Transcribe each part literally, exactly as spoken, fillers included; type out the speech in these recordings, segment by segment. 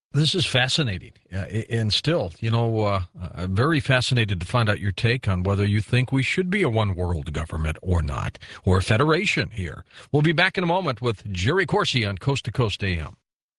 This is fascinating. Uh, and still, you know, uh, I'm very fascinated to find out your take on whether you think we should be a one world government or not, or a federation here. We'll be back in a moment with Jerry Corsi on Coast to Coast A M.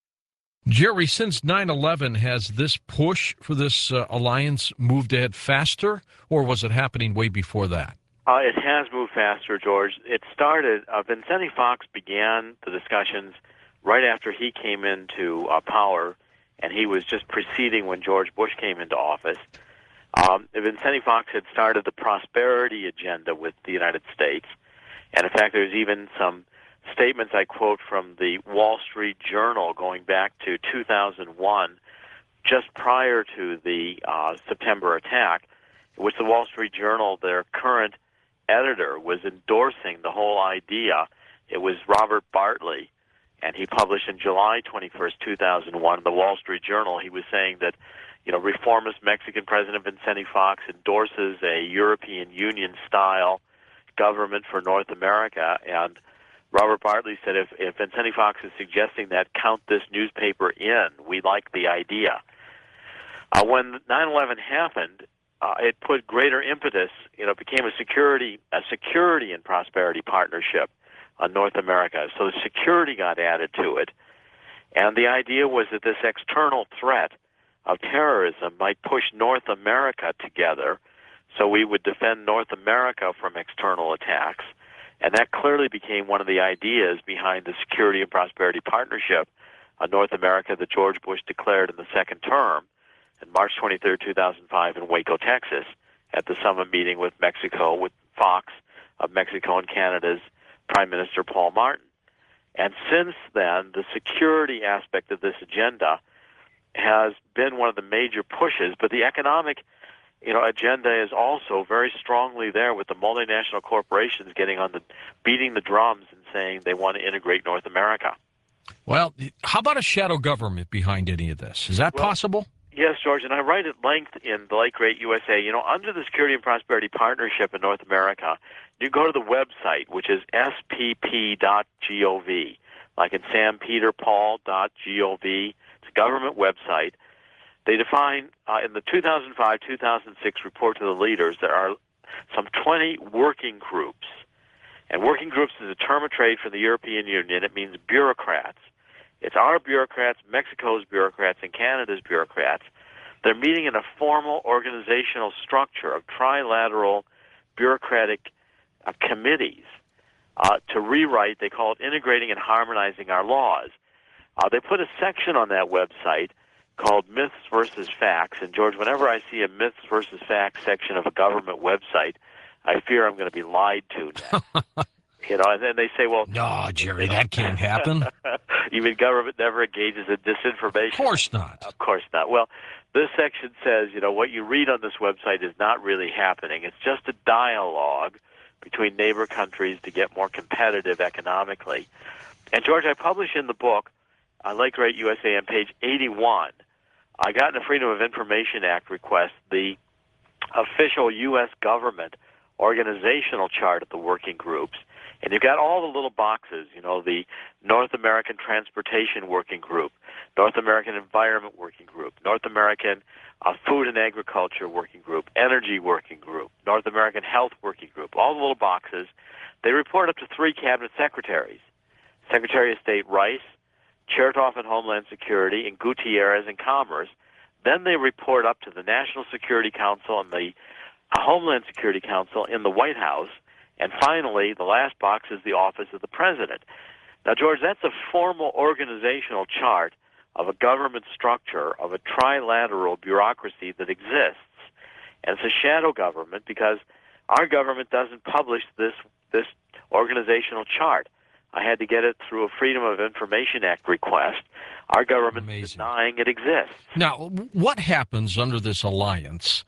Jerry, since nine eleven, has this push for this uh, alliance moved ahead faster, or was it happening way before that? Uh, it has moved faster, George. It started, uh, Vincenzo Fox began the discussions right after he came into uh, power, and he was just preceding when George Bush came into office. Um, Vincenzo Fox had started the prosperity agenda with the United States, and in fact, there's even some statements I quote from the Wall Street Journal going back to two thousand one, just prior to the uh, September attack, in which the Wall Street Journal, their current editor, was endorsing the whole idea. It was Robert Bartley, and he published in July twenty-first, two thousand one, in the Wall Street Journal. He was saying that, you know, reformist Mexican President Vincenzo Fox endorses a European Union-style government for North America, and Robert Bartley said, if, if Vincenzo Fox is suggesting that, count this newspaper in. We like the idea. Uh, when nine eleven happened, uh, it put greater impetus. You know, it became a security, a security and prosperity partnership on North America. So the security got added to it. And the idea was that this external threat of terrorism might push North America together so we would defend North America from external attacks. And that clearly became one of the ideas behind the Security and Prosperity Partnership on North America that George Bush declared in the second term on March twenty-third, two thousand five in Waco, Texas, at the summit meeting with Mexico, with Fox of Mexico and Canada's Prime Minister Paul Martin. And since then, the security aspect of this agenda has been one of the major pushes, but the economic you know, agenda is also very strongly there, with the multinational corporations getting on the, beating the drums and saying they want to integrate North America. Well, how about a shadow government behind any of this? Is that well, possible? Yes, George, and I write at length in The Late Great U S A. You know, under the Security and Prosperity Partnership in North America, you go to the website, which is S P P dot gov, like in Sam Peter Paul dot gov. It's a government website. They define, uh, in the two thousand five two thousand six report to the leaders, there are some twenty working groups. And working groups is a term of trade for the European Union. It means bureaucrats. It's our bureaucrats, Mexico's bureaucrats, and Canada's bureaucrats. They're meeting in a formal organizational structure of trilateral bureaucratic uh, committees uh, to rewrite, they call it integrating and harmonizing our laws. Uh, they put a section on that website called Myths versus Facts. And, George, whenever I see a Myths versus Facts section of a government website, I fear I'm going to be lied to now. You know, and then they say, well... No, Jerry, that can't happen. You mean government never engages in disinformation? Of course not. Of course not. Well, this section says, you know, what you read on this website is not really happening. It's just a dialogue between neighbor countries to get more competitive economically. And, George, I publish in the book, on Late Great U S A, on page eighty-one, I got in a Freedom of Information Act request the official U S government organizational chart of the working groups. And you've got all the little boxes, you know, the North American Transportation Working Group, North American Environment Working Group, North American uh, Food and Agriculture Working Group, Energy Working Group, North American Health Working Group, all the little boxes. They report up to three cabinet secretaries, Secretary of State Rice, Chertoff in Homeland Security, and Gutierrez in Commerce. Then they report up to the National Security Council and the Homeland Security Council in the White House. And finally, the last box is the Office of the President. Now, George, that's a formal organizational chart of a government structure, of a trilateral bureaucracy that exists. And it's a shadow government because our government doesn't publish this, this organizational chart. I had to get it through a Freedom of Information Act request. Our government is denying it exists. Now, what happens under this alliance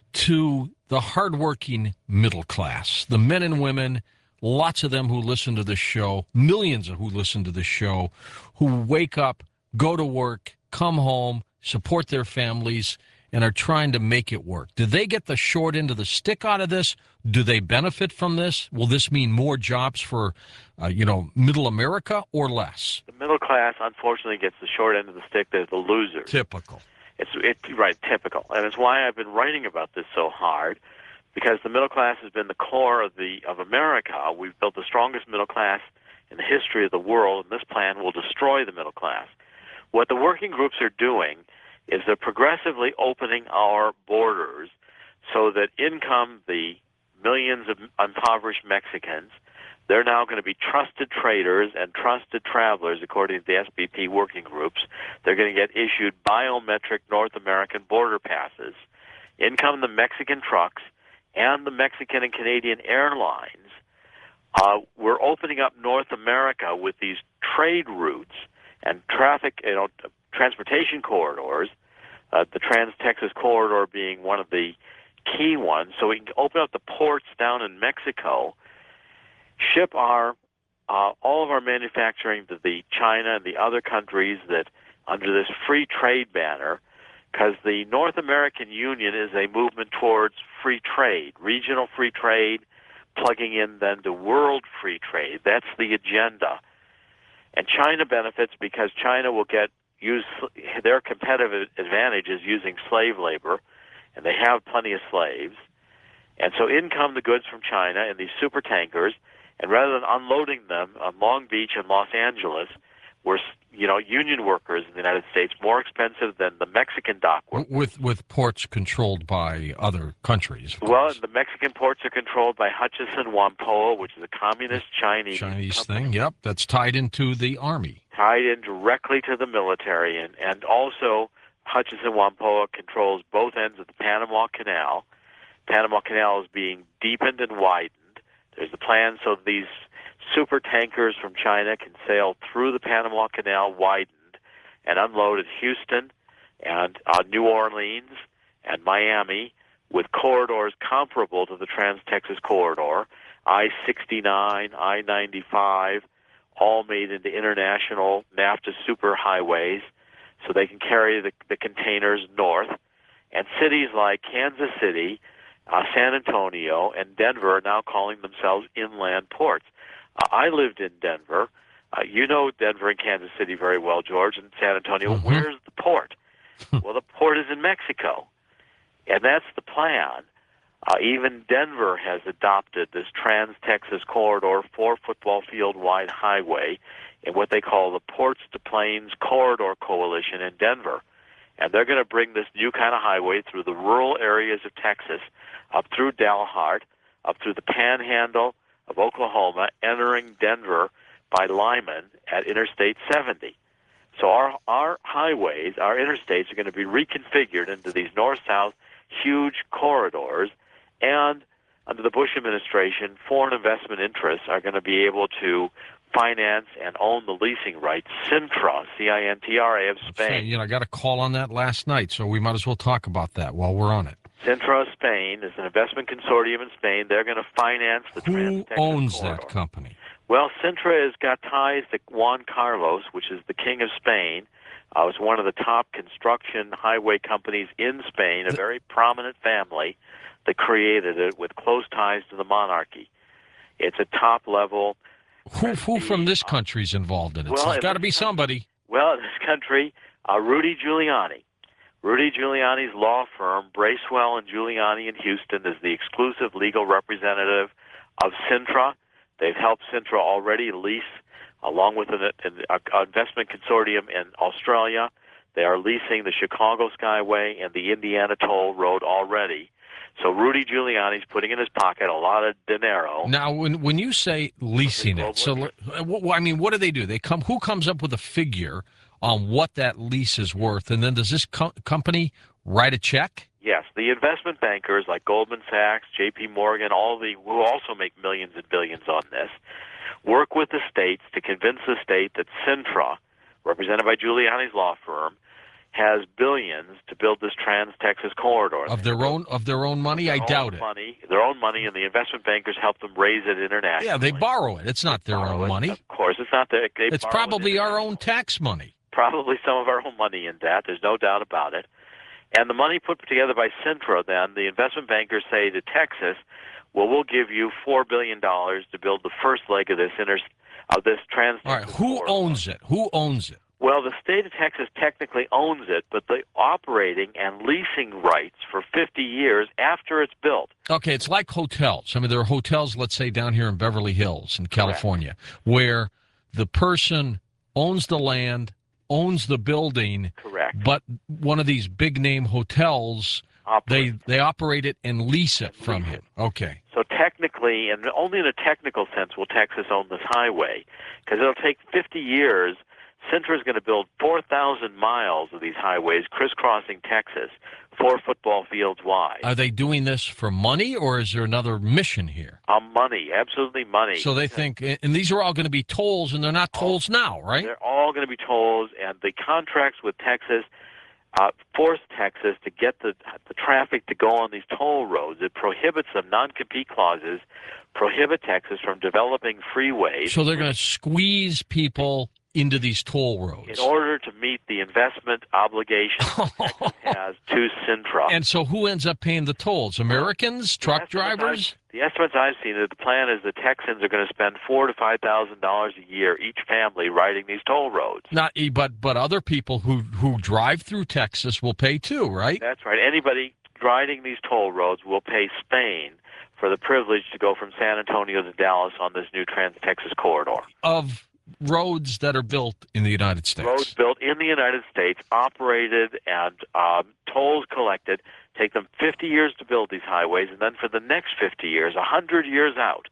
to the hardworking middle class, the men and women, lots of them who listen to this show, millions of who listen to this show, who wake up, go to work, come home, support their families, and are trying to make it work. Do they get the short end of the stick out of this? Do they benefit from this? Will this mean more jobs for, uh, you know, middle America or less? The middle class, unfortunately, gets the short end of the stick. They're the losers. Typical. It's it, right, typical. And it's why I've been writing about this so hard, because the middle class has been the core of the of America. We've built the strongest middle class in the history of the world, and this plan will destroy the middle class. What the working groups are doing is they're progressively opening our borders so that in come the millions of impoverished Mexicans. They're now going to be trusted traders and trusted travelers, according to the S B P working groups. They're going to get issued biometric North American border passes. In come the Mexican trucks and the Mexican and Canadian airlines. Uh, we're opening up North America with these trade routes and traffic, you know, transportation corridors, uh, the Trans-Texas Corridor being one of the key ones. So we can open up the ports down in Mexico, ship our uh, all of our manufacturing to the China and the other countries that under this free trade banner, because the North American Union is a movement towards free trade, regional free trade, plugging in then to world free trade. That's the agenda. And China benefits because China will get use their competitive advantage is using slave labor, and they have plenty of slaves. And so in come the goods from China in these super tankers, and rather than unloading them on Long Beach and Los Angeles, where, you know, union workers in the United States more expensive than the Mexican dock workers. With with ports controlled by other countries. Well, the Mexican ports are controlled by Hutchison Whampoa, which is a communist Chinese Chinese company. thing. Yep, that's tied into the army. Tied in directly to the military, and, and also Hutchison Whampoa controls both ends of the Panama Canal. Panama Canal is being deepened and widened. There's a plan so these super tankers from China can sail through the Panama Canal widened and unload at Houston and uh, New Orleans and Miami with corridors comparable to the Trans-Texas Corridor, I sixty-nine, I ninety-five, all made into international NAFTA superhighways so they can carry the, the containers north. And cities like Kansas City, Uh, San Antonio, and Denver are now calling themselves inland ports. Uh, I lived in Denver. Uh, you know Denver and Kansas City very well, George, and San Antonio. Mm-hmm. Where's the port? Well, the port is in Mexico, and that's the plan. Uh, even Denver has adopted this Trans-Texas Corridor, four football field wide highway in what they call the Ports to Plains Corridor Coalition in Denver. And they're going to bring this new kind of highway through the rural areas of Texas, up through Dalhart, up through the Panhandle of Oklahoma, entering Denver by Lyman at Interstate seventy. So our our highways, our interstates, are going to be reconfigured into these north-south huge corridors, and under the Bush administration, foreign investment interests are going to be able to finance and own the leasing rights. Cintra, C I N T R A of Spain. Saying, you know, I got a call on that last night, so we might as well talk about that while we're on it. Cintra of Spain is an investment consortium in Spain. They're going to finance the Who Trans-Texas owns Corridor. that company? Well, Cintra has got ties to Juan Carlos, which is the king of Spain. Uh, it was one of the top construction highway companies in Spain, a very prominent family that created it with close ties to the monarchy. It's a top-level... Who, who from this country is involved in it? Well, There's in got to this be somebody. Well, in this country, uh, Rudy Giuliani. Rudy Giuliani's law firm, Bracewell and Giuliani in Houston, is the exclusive legal representative of Cintra. They've helped Cintra already lease, along with an, an, an investment consortium in Australia. They are leasing the Chicago Skyway and the Indiana Toll Road already. So Rudy Giuliani's putting in his pocket a lot of dinero. Now, when when you say leasing it, so uh, I mean, what do they do? They come. Who comes up with a figure on what that lease is worth, and then does this co- company write a check? Yes, the investment bankers like Goldman Sachs, J P Morgan, all the who also make millions and billions on this, work with the states to convince the state that Cintra, represented by Giuliani's law firm, has billions to build this Trans-Texas Corridor. Of their own of their own money? I doubt it. Money, their own money, and the investment bankers help them raise it internationally. Yeah, they borrow it. It's not their Borrow own it. money. Of course, it's not their. They It's borrow it probably our own internationally. tax money. Probably some of our own money in that. There's no doubt about it. And the money put together by Cintra, then, the investment bankers say to Texas, well, we'll give you four billion dollars to build the first leg of this inter of this trans. All right, who owns it? Who owns it? Well, the state of Texas technically owns it, but the operating and leasing rights for fifty years after it's built. Okay, it's like hotels. I mean, there are hotels, let's say, down here in Beverly Hills in California, Correct. Where the person owns the land, owns the building. Correct. But one of these big-name hotels, they they operate it and lease it from him. Okay. So technically, and only in a technical sense, will Texas own this highway, because it'll take fifty years. Cintra is going to build four thousand miles of these highways crisscrossing Texas, four football fields wide. Are they doing this for money, or is there another mission here? Uh, money, absolutely money. So they think, and these are all going to be tolls, and they're not tolls now, right? They're all going to be tolls, and the contracts with Texas uh, force Texas to get the, the traffic to go on these toll roads. It prohibits them, non-compete clauses prohibit Texas from developing freeways. So they're going to squeeze people into these toll roads in order to meet the investment obligations Texas has to Cintra. And so who ends up paying the tolls? Americans, the truck drivers? I've, the estimates I've seen, the plan is the Texans are going to spend four to five thousand dollars a year each family riding these toll roads. Not, but but other people who who drive through Texas will pay too, right? That's right. Anybody riding these toll roads will pay Spain for the privilege to go from San Antonio to Dallas on this new Trans-Texas corridor. Of roads that are built in the United States. Roads built in the United States, operated and um, tolls collected, take them fifty years to build these highways, and then for the next fifty years, one hundred years out,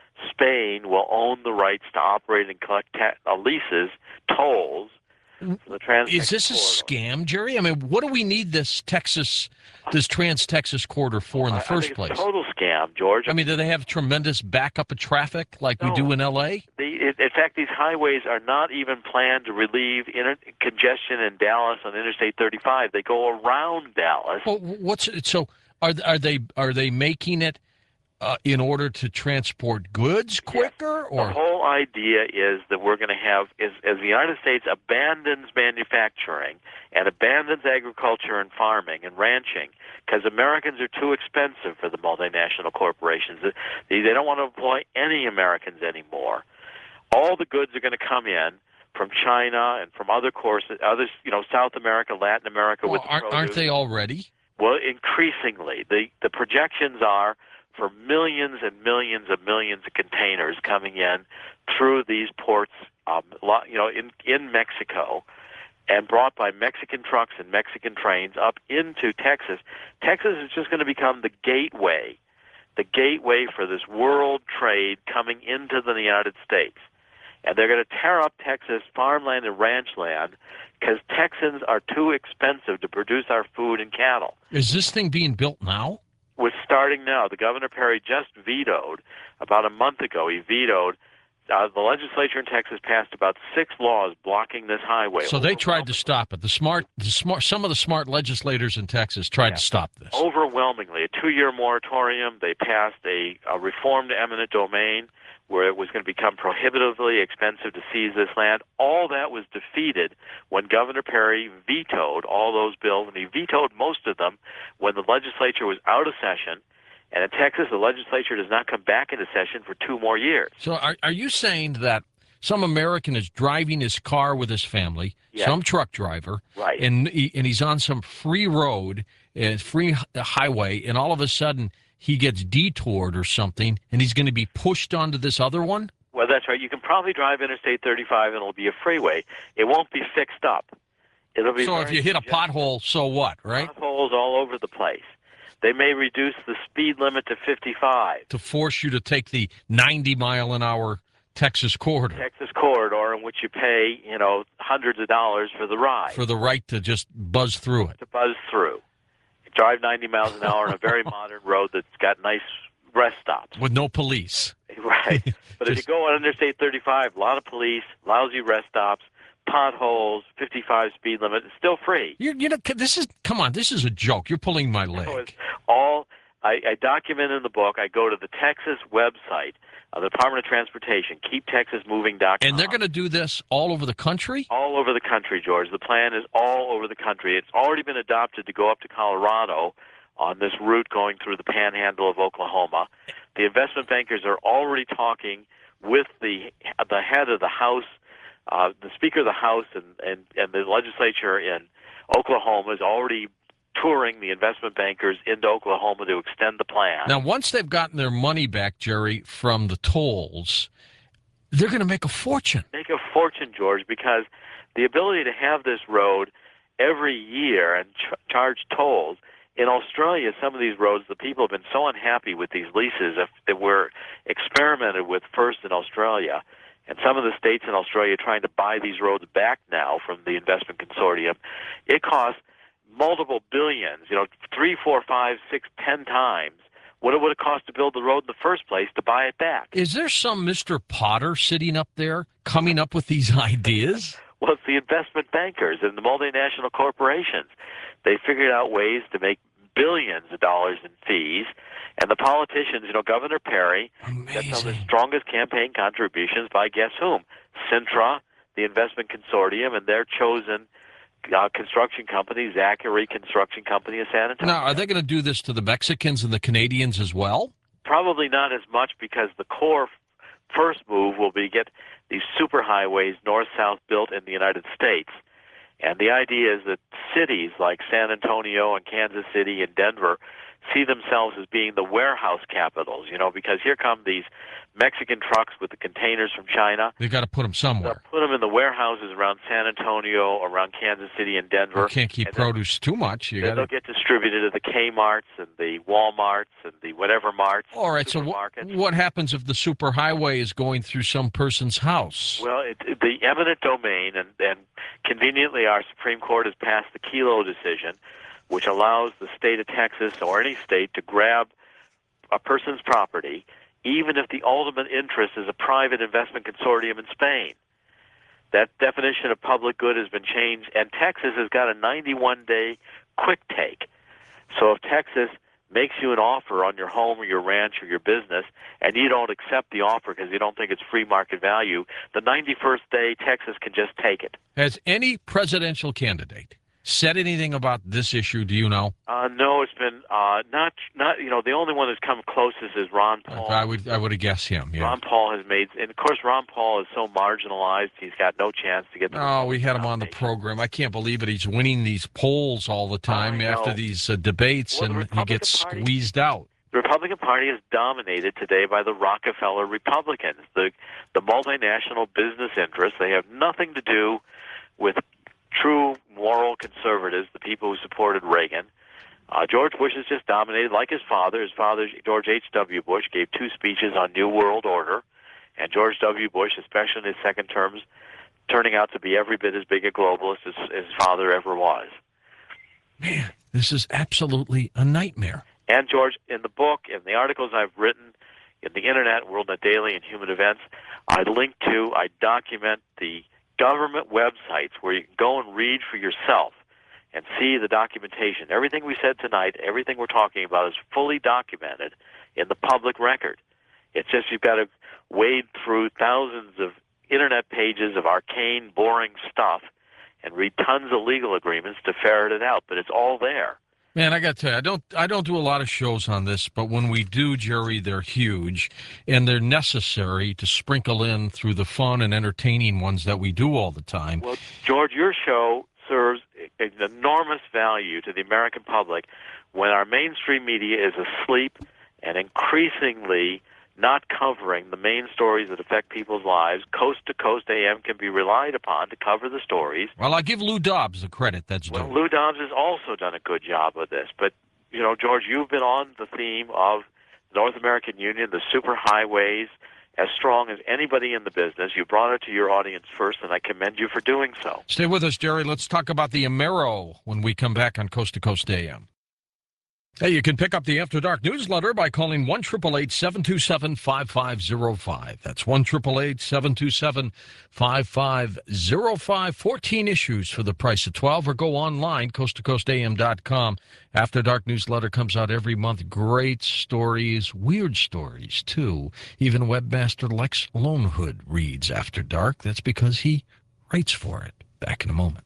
Spain will own the rights to operate and collect ta- uh, leases, tolls, for the Trans-Texas Is this a corridor. scam, Jerry? I mean, what do we need this Texas, this Trans-Texas corridor for in the I, first I think place? It's a total scam, George. I mean, do they have tremendous backup of traffic like No. we do in L A? The, in fact, these highways are not even planned to relieve inter- congestion in Dallas on Interstate thirty-five. They go around Dallas. Well, what's so? Are are they are they making it uh, in order to transport goods quicker? Yes. Or the whole idea is that we're going to have, is, as the United States abandons manufacturing and abandons agriculture and farming and ranching, because Americans are too expensive for the multinational corporations. They, they don't want to employ any Americans anymore. All the goods are going to come in from China and from other courses, others, you know, South America, Latin America. well, with aren't, produce. aren't they already? Well, increasingly, the the projections are for millions and millions and millions of containers coming in through these ports, um, you know, in in Mexico, and brought by Mexican trucks and Mexican trains up into Texas. Texas is just going to become the gateway, the gateway for this world trade coming into the United States. And they're going to tear up Texas farmland and ranch land because Texans are too expensive to produce our food and cattle. Is this thing being built now? We're starting now. The Governor Perry just vetoed, about a month ago, he vetoed, uh, the legislature in Texas passed about six laws blocking this highway. So they tried to stop it. The smart, the smart, some of the smart legislators in Texas tried Yeah. to stop this. Overwhelmingly, a two-year moratorium. They passed a, a reform to eminent domain where it was going to become prohibitively expensive to seize this land. All that was defeated when Governor Perry vetoed all those bills, and he vetoed most of them when the legislature was out of session. And in Texas, the legislature does not come back into session for two more years. So are, are you saying that some American is driving his car with his family, Yes. some truck driver, Right. and he, and he's on some free road, and free highway, and all of a sudden he gets detoured or something, and he's going to be pushed onto this other one? Well, that's right. You can probably drive Interstate thirty-five, and it'll be a freeway. It won't be fixed up. It'll be So if very you hit a congested. pothole, so what, right? Potholes all over the place. They may reduce the speed limit to fifty-five. To force you to take the ninety mile an hour Texas corridor Texas corridor in which you pay, you know, hundreds of dollars for the ride for the right to just buzz through it. to buzz through. You drive ninety miles an hour on a very modern road that's got nice rest stops. With no police. Right. But if you Just- go on Interstate thirty-five, a lot of police, lousy rest stops, potholes, fifty-five speed limit. It's still free. You, you know, this is, come on, this is a joke. You're pulling my So leg. it's all I, I document in the book. I go to the Texas website, uh, the Department of Transportation, keep texas moving dot com. And they're going to do this all over the country? All over the country, George. The plan is all over the country. It's already been adopted to go up to Colorado on this route going through the panhandle of Oklahoma. The investment bankers are already talking with the the head of the House, uh, the Speaker of the House, and, and, and the legislature in Oklahoma is already touring the investment bankers into Oklahoma to extend the plan. Now, once they've gotten their money back, Jerry, from the tolls, they're going to make a fortune. Make a fortune, George, because the ability to have this road every year and ch- charge tolls. In Australia, some of these roads, the people have been so unhappy with these leases that were experimented with first in Australia. And some of the states in Australia are trying to buy these roads back now from the investment consortium. It costs multiple billions, you know, three, four, five, six, ten times what it would have cost to build the road in the first place to buy it back. Is there some Mister Potter sitting up there coming up with these ideas? Well, it's the investment bankers and the multinational corporations. They figured out ways to make billions of dollars in fees. And the politicians, you know, Governor Perry gets some of the strongest campaign contributions by guess whom? Sintra, the investment consortium, and their chosen uh, construction company, Zachary Construction Company of San Antonio. Now, are they going to do this to the Mexicans and the Canadians as well? Probably not as much, because the core first move will be get these superhighways north-south built in the United States. And the idea is that cities like San Antonio and Kansas City and Denver see themselves as being the warehouse capitals, you know, because here come these Mexican trucks with the containers from China. They've got to put them somewhere. They'll put them in the warehouses around San Antonio, around Kansas City and Denver. You can't keep and produce too much. You then got they'll get distributed at the Kmarts and the Walmarts and the whatever marts. All right, so wh- what happens if the superhighway is going through some person's house? Well, it, it, the eminent domain, and, and conveniently our Supreme Court has passed the Kelo decision, which allows the state of Texas or any state to grab a person's property, even if the ultimate interest is a private investment consortium in Spain. That definition of public good has been changed, and Texas has got a ninety-one day quick take. So if Texas makes you an offer on your home or your ranch or your business, and you don't accept the offer because you don't think it's free market value, the ninety-first day, Texas can just take it. Has any presidential candidate said anything about this issue? Do you know? Uh, no, it's been uh, not not. You know, the only one that's come closest is Ron Paul. I would I would have guessed him. Yeah. Ron Paul has made, and of course, Ron Paul is so marginalized; he's got no chance to get. The oh, we had him on the program. I can't believe it. He's winning these polls all the time after these uh, debates, well, and he gets Party, squeezed out. The Republican Party is dominated today by the Rockefeller Republicans, the the multinational business interests. They have nothing to do with true moral conservatives, the people who supported Reagan. Uh, George Bush is just dominated like his father. His father, George H W. Bush, gave two speeches on New World Order, and George W. Bush, especially in his second terms, turning out to be every bit as big a globalist as, as his father ever was. Man, this is absolutely a nightmare. And, George, in the book, in the articles I've written, in the Internet, WorldNet Daily, and Human Events, I link to, I document the government websites where you can go and read for yourself and see the documentation. Everything we said tonight, everything we're talking about is fully documented in the public record. It's just you've got to wade through thousands of Internet pages of arcane, boring stuff and read tons of legal agreements to ferret it out, but it's all there. Man, I got to tell you, I don't, I don't do a lot of shows on this, but when we do, Jerry, they're huge, and they're necessary to sprinkle in through the fun and entertaining ones that we do all the time. Well, George, your show serves an enormous value to the American public when our mainstream media is asleep and increasingly not covering the main stories that affect people's lives. Coast to Coast A M can be relied upon to cover the stories. Well, I give Lou Dobbs the credit that's due. Well, Lou Dobbs has also done a good job of this. But, you know, George, you've been on the theme of North American Union, the superhighways, as strong as anybody in the business. You brought it to your audience first, and I commend you for doing so. Stay with us, Jerry. Let's talk about the Amero when we come back on Coast to Coast A M. Hey, you can pick up the After Dark newsletter by calling one eight eight eight, seven two seven, five five zero five. That's one eight eight eight, seven two seven, five five zero five. fourteen issues for the price of twelve, or go online, coast to coast a m dot com. After Dark newsletter comes out every month. Great stories, weird stories, too. Even webmaster Lex Lonehood reads After Dark. That's because he writes for it. Back in a moment.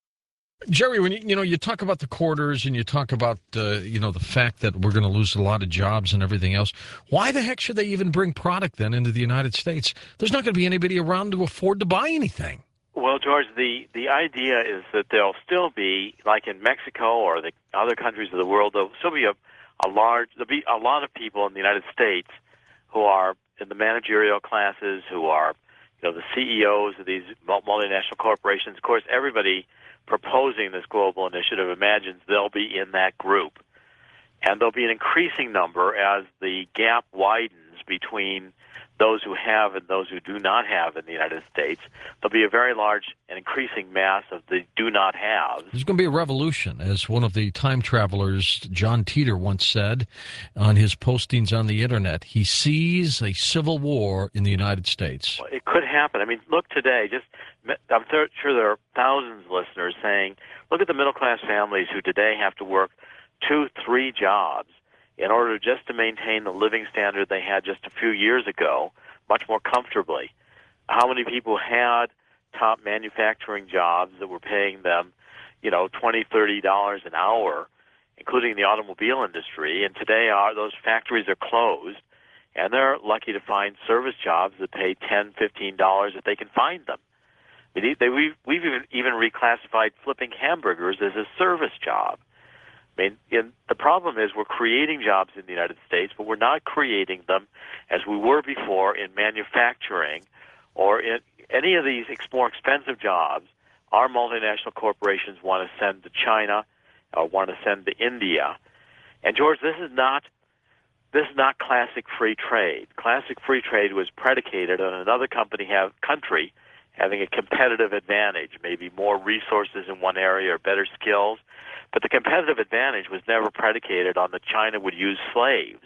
Jerry, when you, you know you talk about the quarters and you talk about uh, you know the fact that we're going to lose a lot of jobs and everything else, why the heck should they even bring product then into the United States? There's not going to be anybody around to afford to buy anything. Well, George, the, the idea is that there'll still be, like in Mexico or the other countries of the world, there'll still be a, a large, there'll be a lot of people in the United States who are in the managerial classes, who are, you know, the C E Os of these multinational corporations. Of course, everybody proposing this global initiative imagines they'll be in that group. And there'll be an increasing number as the gap widens between those who have and those who do not have in the United States. There'll be a very large and increasing mass of the do not have. There's going to be a revolution, as one of the time travelers, John Teeter, once said on his postings on the internet. He sees a civil war in the United States. Well, it could happen. I mean, look today, just I'm sure there are thousands of listeners saying, look at the middle-class families who today have to work two, three jobs in order just to maintain the living standard they had just a few years ago, much more comfortably. How many people had top manufacturing jobs that were paying them, you know, twenty, thirty dollars an hour, including the automobile industry, and today are those factories are closed, and they're lucky to find service jobs that pay ten, fifteen dollars if they can find them. I mean, they, we've, we've even, even reclassified flipping hamburgers as a service job. I mean, in, the problem is we're creating jobs in the United States, but we're not creating them as we were before in manufacturing or in any of these ex- more expensive jobs. Our multinational corporations want to send to China or want to send to India. And, George, this is not this is not classic free trade. Classic free trade was predicated on another company have country having a competitive advantage, maybe more resources in one area or better skills. But the competitive advantage was never predicated on that China would use slaves.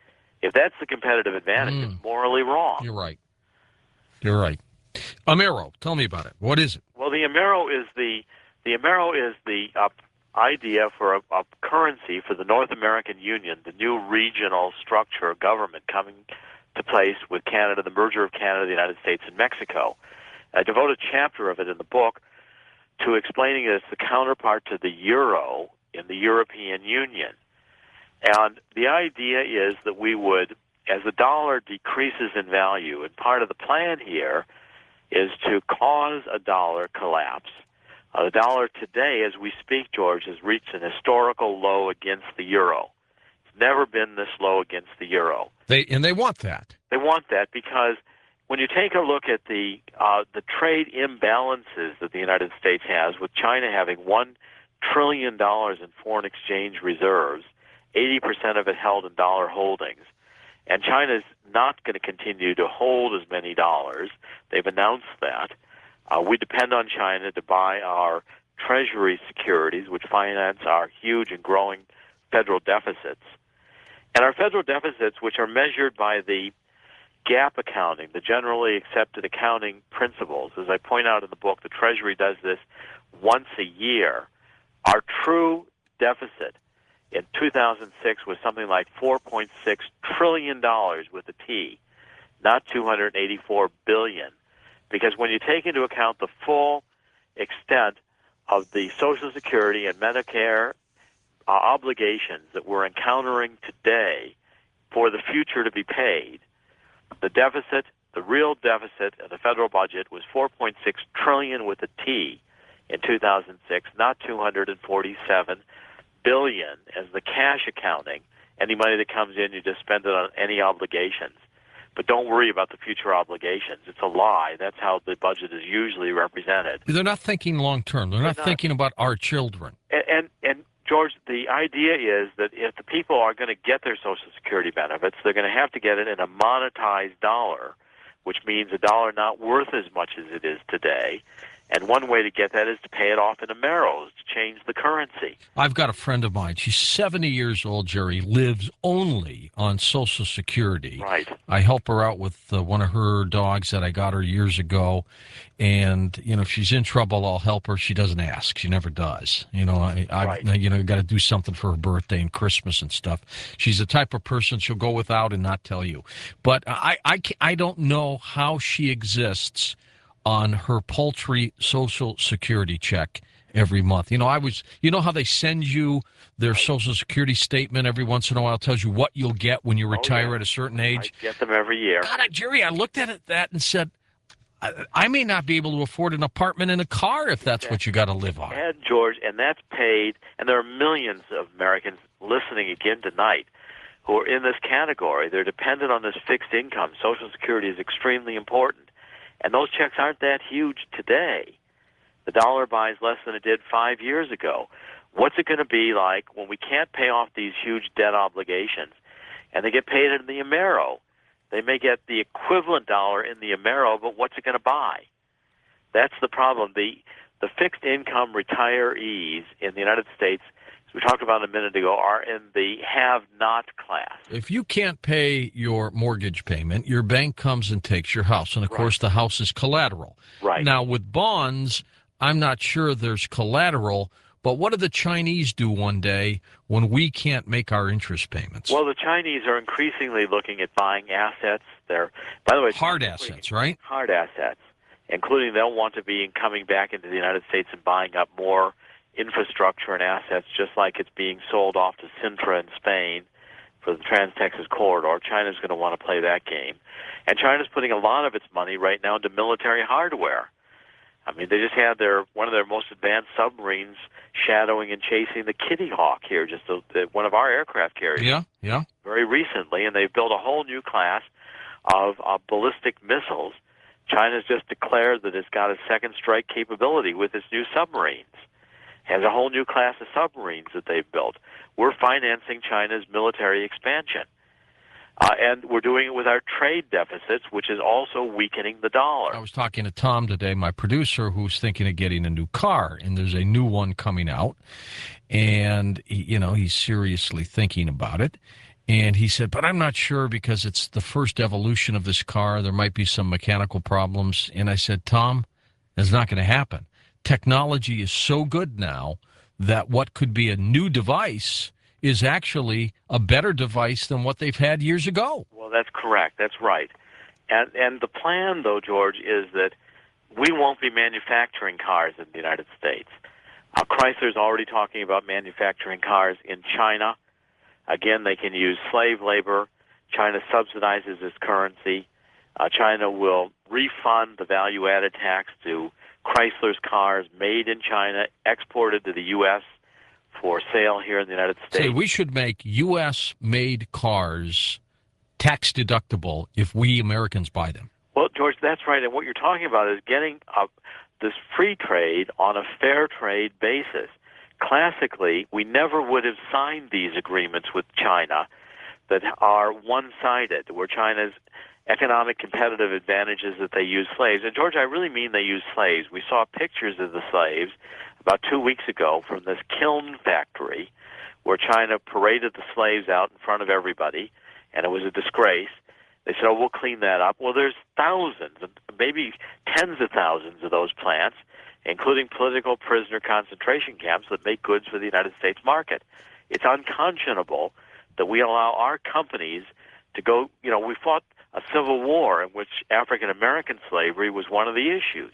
If that's the competitive advantage, mm. it's morally wrong. You're right. You're right. Amero, tell me about it. What is it? Well, the Amero is the the Amero is the uh, idea for a, a currency for the North American Union, the new regional structure of government coming to place with Canada, the merger of Canada, the United States, and Mexico. I devote a chapter of it in the book to explaining it as the counterpart to the euro in the European Union. And the idea is that we would, as the dollar decreases in value, and part of the plan here is to cause a dollar collapse. Uh, the dollar today, as we speak, George, has reached an historical low against the euro. It's never been this low against the euro. They and they want that. They want that because when you take a look at the uh, the trade imbalances that the United States has, with China having one trillion dollars in foreign exchange reserves, eighty percent of it held in dollar holdings, and China's not going to continue to hold as many dollars. They've announced that. Uh, we depend on China to buy our treasury securities, which finance our huge and growing federal deficits. And our federal deficits, which are measured by the GAAP accounting, the generally accepted accounting principles. As I point out in the book, the Treasury does this once a year. Our true deficit in two thousand six was something like four point six trillion dollars with a T, not two hundred eighty-four billion dollars. Because when you take into account the full extent of the Social Security and Medicare uh, obligations that we're encountering today for the future to be paid, the deficit, the real deficit of the federal budget was four point six trillion dollars with a T in two thousand six, not two hundred forty-seven billion dollars as the cash accounting. Any money that comes in, you just spend it on any obligations. But don't worry about the future obligations. It's a lie. That's how the budget is usually represented. They're not thinking long term. They're, They're not, not thinking about our children. And, and, and George, the idea is that if the people are going to get their Social Security benefits, they're going to have to get it in a monetized dollar, which means a dollar not worth as much as it is today. And one way to get that is to pay it off in Ameros, to change the currency. I've got a friend of mine. She's seventy years old, Jerry, lives only on Social Security. Right. I help her out with uh, one of her dogs that I got her years ago. And, you know, if she's in trouble, I'll help her. She doesn't ask. She never does. You know, I, I Right. you know, got to do something for her birthday and Christmas and stuff. She's the type of person she'll go without and not tell you. But I, I, ca- I don't know how she exists on her paltry Social Security check every month. You know, I was, you know how they send you their Social Security statement every once in a while, it tells you what you'll get when you retire yeah. at a certain age. I get them every year. God, I- Jerry, I looked at it, that and said, I, I may not be able to afford an apartment and a car if that's what you got to live on. And George, and that's paid, and there are millions of Americans listening again tonight who are in this category. They're dependent on this fixed income. Social Security is extremely important. And those checks aren't that huge today. The dollar buys less than it did five years ago. What's it going to be like when we can't pay off these huge debt obligations and they get paid in the Amero? They may get the equivalent dollar in the Amero, but what's it going to buy? That's the problem. The, the fixed income retirees in the United States, as we talked about a minute ago, are in the have-not class. If you can't pay your mortgage payment, your bank comes and takes your house. And, of Right. course, the house is collateral. Right. Now, with bonds, I'm not sure there's collateral, but what do the Chinese do one day when we can't make our interest payments? Well, the Chinese are increasingly looking at buying assets. They're, by the way, Hard assets, right? Hard assets, including they'll want to be coming back into the United States and buying up more infrastructure and assets, just like it's being sold off to Sintra in Spain for the Trans-Texas Corridor. China's going to want to play that game. And China's putting a lot of its money right now into military hardware. I mean, they just had their one of their most advanced submarines shadowing and chasing the Kitty Hawk here, just a, the, one of our aircraft carriers. Yeah, yeah. Very recently, and they've built a whole new class of uh, ballistic missiles. China's just declared that it's got a second strike capability with its new submarines. Has a whole new class of submarines that they've built. We're financing China's military expansion. Uh, and we're doing it with our trade deficits, which is also weakening the dollar. I was talking to Tom today, my producer, who's thinking of getting a new car, and there's a new one coming out, and he, you know, he's seriously thinking about it. And he said, but I'm not sure because it's the first evolution of this car. There might be some mechanical problems. And I said, Tom, that's not going to happen. Technology is so good now that what could be a new device is actually a better device than what they've had years ago. Well, that's correct. That's right. And and the plan, though, George, is that we won't be manufacturing cars in the United States. Uh, Chrysler's already talking about manufacturing cars in China. Again, they can use slave labor. China subsidizes its currency. Uh, China will refund the value-added tax to Chrysler's cars made in China, exported to the U S for sale here in the United States. Say, we should make U S-made cars tax deductible if we Americans buy them. Well, George, that's right. And what you're talking about is getting uh, this free trade on a fair trade basis. Classically, we never would have signed these agreements with China that are one-sided, where China's economic competitive advantage is that they use slaves. And, George, I really mean they use slaves. We saw pictures of the slaves about two weeks ago from this kiln factory where China paraded the slaves out in front of everybody, and it was a disgrace. They said, oh, we'll clean that up. Well, there's thousands, maybe tens of thousands of those plants, including political prisoner concentration camps that make goods for the United States market. It's unconscionable that we allow our companies to go, you know, we fought a civil war in which African-American slavery was one of the issues.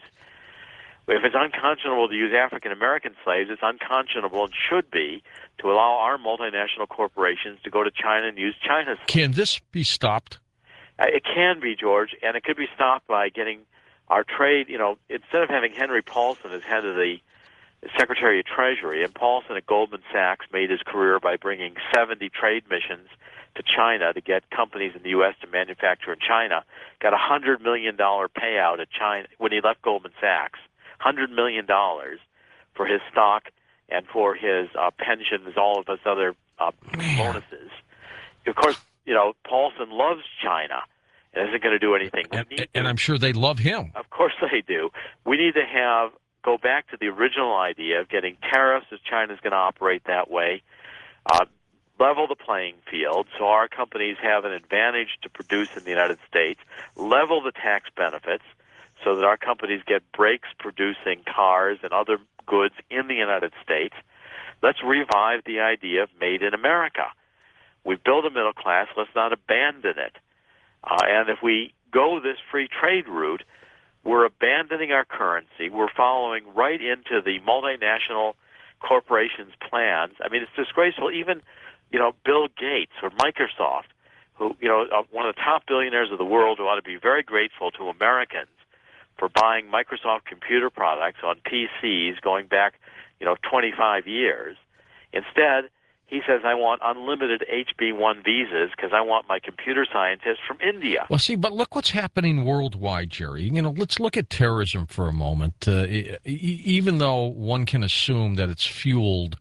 If it's unconscionable to use African-American slaves, it's unconscionable and should be to allow our multinational corporations to go to China and use China's. Can this be stopped? Uh, it can be, George, and it could be stopped by getting our trade, you know, instead of having Henry Paulson as head of the Secretary of Treasury, and Paulson at Goldman Sachs made his career by bringing seventy trade missions to China to get companies in the U S to manufacture in China, got a one hundred million dollars payout at China when he left Goldman Sachs, one hundred million dollars for his stock and for his uh, pensions, all of his other uh, bonuses. Of course, you know, Paulson loves China and isn't going to do anything. We And, need and to, I'm sure they love him. of course they do. We need to have go back to the original idea of getting tariffs, as China's going to operate that way, uh, level the playing field so our companies have an advantage to produce in the United States, level the tax benefits so that our companies get breaks producing cars and other goods in the United States. Let's revive the idea of made in America. We've built a middle class. Let's not abandon it. Uh, and if we go this free trade route, we're abandoning our currency. We're following right into the multinational corporations' plans. I mean, it's disgraceful. Even, you know, Bill Gates or Microsoft, who, you know, one of the top billionaires of the world, who ought to be very grateful to Americans for buying Microsoft computer products on P Cs going back, you know, twenty-five years. Instead, he says, I want unlimited H B one visas because I want my computer scientists from India. Well, see, but look what's happening worldwide, Jerry. You know, let's look at terrorism for a moment. Uh, e- even though one can assume that it's fueled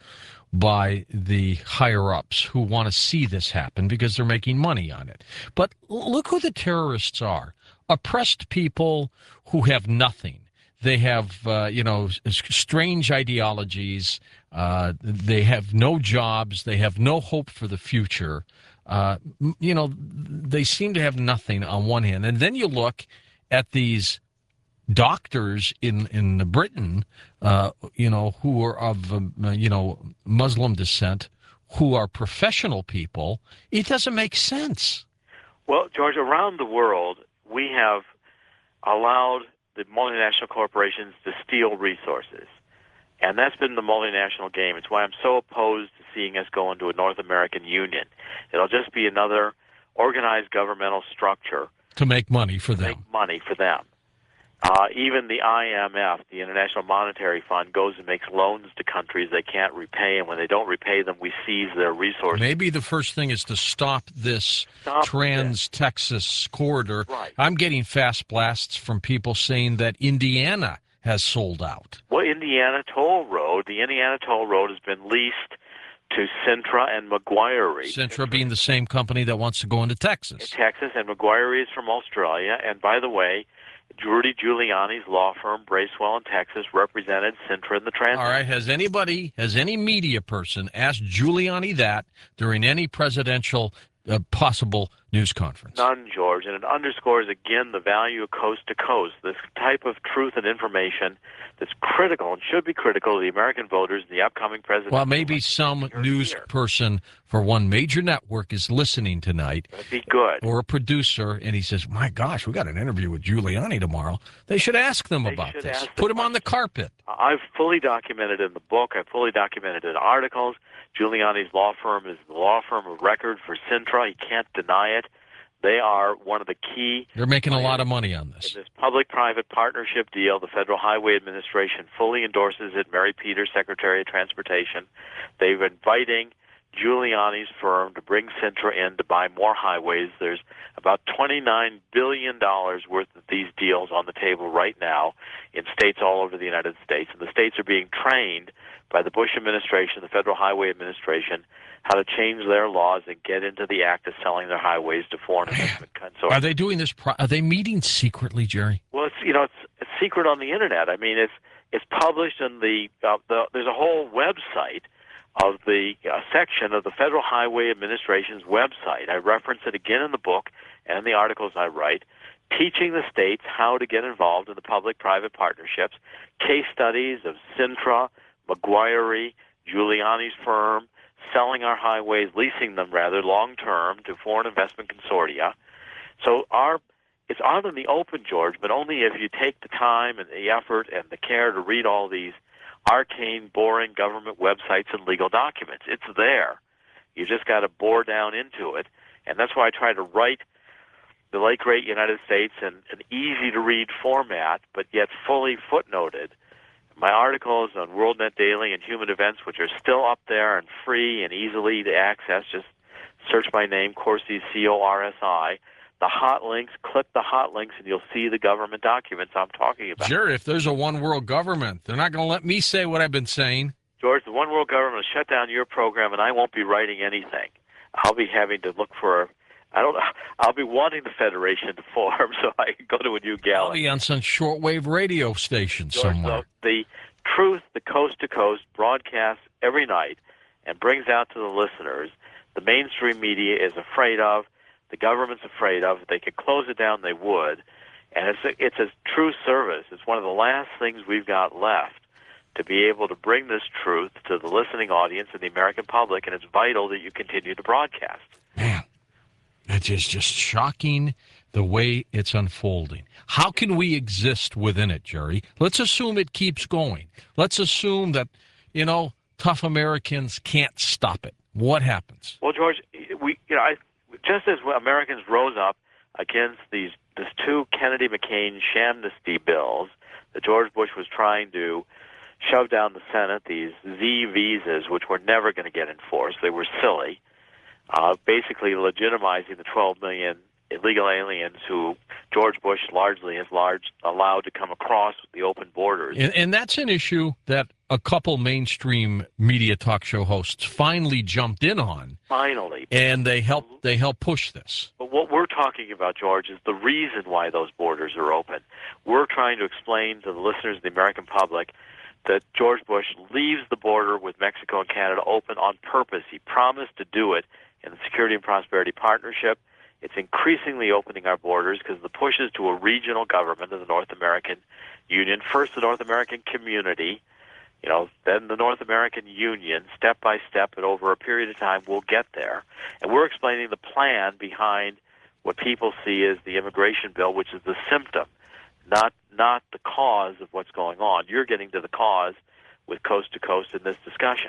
by the higher-ups who want to see this happen because they're making money on it. But look who the terrorists are. Oppressed people who have nothing. They have, uh, you know, strange ideologies. Uh, they have no jobs. They have no hope for the future. Uh, you know, they seem to have nothing on one hand. And then you look at these doctors in, in Britain, uh, you know, who are of, um, you know, Muslim descent, who are professional people. It doesn't make sense. Well, George, around the world, we have allowed the multinational corporations to steal resources. And that's been the multinational game. It's why I'm so opposed to seeing us go into a North American Union. It'll just be another organized governmental structure to make money for to them. Make money for them. Uh, even the I M F, the International Monetary Fund, goes and makes loans to countries they can't repay, and when they don't repay them, we seize their resources. Maybe the first thing is to stop this Stop trans-Texas corridor. Right. I'm getting fast blasts from people saying that Indiana has sold out. Well, Indiana Toll Road, the Indiana Toll Road has been leased to Cintra and Macquarie. Cintra being the same company that wants to go into Texas. Texas, and Macquarie is from Australia. And by the way, Rudy Giuliani's law firm, Bracewell in Texas, represented Cintra in the transit. All right. Has anybody, has any media person asked Giuliani that during any presidential uh, possible news conference? None, George. And it underscores, again, the value of coast to coast, this type of truth and information that's critical and should be critical to the American voters in the upcoming presidential Well, maybe some news here. person for one major network is listening tonight. That'd be good. Or a producer, and he says, my gosh, we got an interview with Giuliani tomorrow. They should ask them They about should this. ask Put them him on the carpet. I've fully documented in the book. I've fully documented in articles. Giuliani's law firm is the law firm of record for Cintra. He can't deny it. They are one of the key. They're making a lot of money on this. In this public-private partnership deal, the Federal Highway Administration fully endorses it. Mary Peters, Secretary of Transportation. They're inviting Giuliani's firm to bring Cintra in to buy more highways. There's about twenty-nine billion dollars worth of these deals on the table right now in states all over the United States. And the states are being trained by the Bush administration, the Federal Highway Administration, how to change their laws and get into the act of selling their highways to foreign investment consortia. Are they doing this? Pro- are they meeting secretly, Jerry? Well, it's you know it's, it's secret on the internet. I mean, it's it's published in the, uh, the there's a whole website of the uh, section of the Federal Highway Administration's website. I reference it again in the book and in the articles I write, teaching the states how to get involved in the public-private partnerships, case studies of Cintra, Macquarie, Giuliani's firm, selling our highways, leasing them rather, long-term to foreign investment consortia. So our it's out in the open, George, but only if you take the time and the effort and the care to read all these arcane, boring government websites and legal documents. It's there. You just got to bore down into it. And that's why I try to write the late, great United States in an easy-to-read format, but yet fully footnoted. My articles on WorldNet Daily and Human Events, which are still up there and free and easily to access, just search my name, Corsi, C O R S I. The hot links, click the hot links, and you'll see the government documents I'm talking about. Sure, if there's a one-world government, they're not going to let me say what I've been saying. George, the one-world government will shut down your program, and I won't be writing anything. I'll be having to look for I don't know. I'll be wanting the Federation to form so I can go to a new galaxy. Probably on some shortwave radio station George, somewhere. The, the truth, the coast-to-coast broadcasts every night and brings out to the listeners the mainstream media is afraid of, the government's afraid of. If they could close it down, they would. And it's a, it's a true service. It's one of the last things we've got left to be able to bring this truth to the listening audience and the American public, and it's vital that you continue to broadcast. Man, it is just shocking the way it's unfolding. How can we exist within it, Jerry? Let's assume it keeps going. Let's assume that, you know, tough Americans can't stop it. What happens? Well, George, we you know, I, just as Americans rose up against these these two Kennedy-McCain shamnesty bills that George Bush was trying to shove down the Senate, these Z visas, which were never going to get enforced. They were silly, uh, basically legitimizing the twelve million illegal aliens who George Bush largely has large, allowed to come across the open borders. And, and that's an issue that a couple mainstream media talk show hosts finally jumped in on. Finally. And they helped, they helped push this. But what we're talking about, George, is the reason why those borders are open. We're trying to explain to the listeners of the American public that George Bush leaves the border with Mexico and Canada open on purpose. He promised to do it in the Security and Prosperity Partnership. It's increasingly opening our borders because the pushes to a regional government of the North American Union, first the North American Community, you know, then the North American Union, step by step, and over a period of time, we'll get there. And we're explaining the plan behind what people see as the immigration bill, which is the symptom, not not the cause of what's going on. You're getting to the cause with Coast to Coast in this discussion.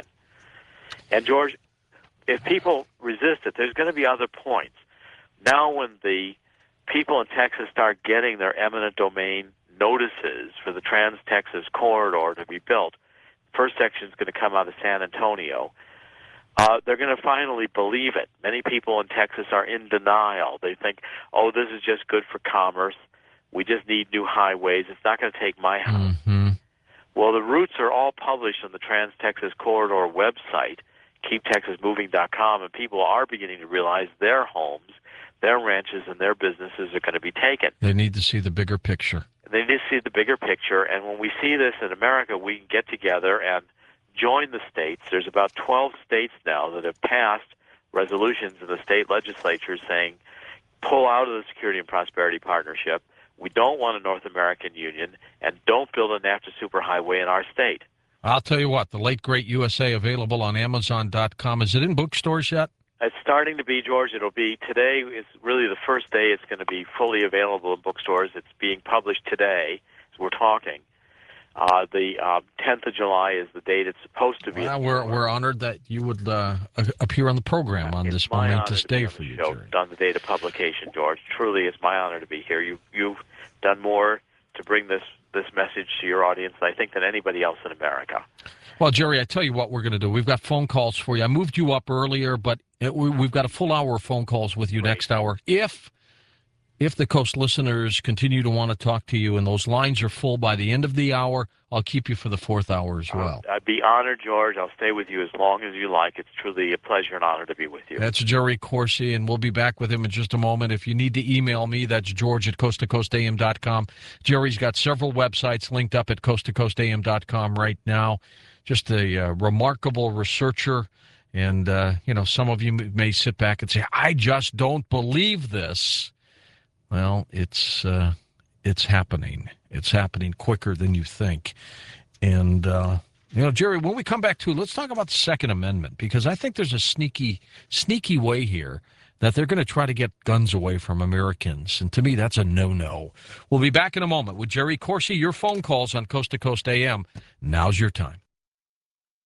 And, George, if people resist it, there's going to be other points. Now when the people in Texas start getting their eminent domain notices for the Trans-Texas corridor to be built, first section is going to come out of San Antonio, uh, they're going to finally believe it. Many people in Texas are in denial. They think, oh, this is just good for commerce. We just need new highways. It's not going to take my house. Mm-hmm. Well, the routes are all published on the Trans-Texas Corridor website, keep texas moving dot com, and people are beginning to realize their homes, their ranches, and their businesses are going to be taken. They need to see the bigger picture. They need to see the bigger picture, and when we see this in America, we can get together and join the states. There's about twelve states now that have passed resolutions in the state legislatures saying, pull out of the Security and Prosperity Partnership. We don't want a North American Union, and don't build a NAFTA superhighway in our state. I'll tell you what, the late, great U S A available on amazon dot com. Is it in bookstores yet? It's starting to be, George. It'll be today is really the first day it's going to be fully available in bookstores. It's being published today as we're talking. Uh, the uh, tenth of July is the date it's supposed to be. Well, we're we're honored that you would uh, appear on the program on it's this my momentous honor to be day on for the you, show Jerry. on the date of publication, George. Truly, it's my honor to be here. You you've done more to bring this this message to your audience, I think, than anybody else in America. Well, Jerry, I tell you what we're going to do. We've got phone calls for you. I moved you up earlier, but it, we, we've got a full hour of phone calls with you Great. next hour. If if the Coast listeners continue to want to talk to you and those lines are full by the end of the hour, I'll keep you for the fourth hour as well. Uh, I'd be honored, George. I'll stay with you as long as you like. It's truly a pleasure and honor to be with you. That's Jerry Corsi, and we'll be back with him in just a moment. If you need to email me, that's George at coast to coast a m dot com. Jerry's got several websites linked up at coast to coast a m dot com right now. Just a uh, remarkable researcher. And, uh, you know, some of you may sit back and say, I just don't believe this. Well, it's uh, it's happening. It's happening quicker than you think. And, uh, you know, Jerry, when we come back to it, let's talk about the Second Amendment, because I think there's a sneaky, sneaky way here that they're going to try to get guns away from Americans. And to me, that's a no-no. We'll be back in a moment with Jerry Corsi. Your phone calls on Coast to Coast A M. Now's your time.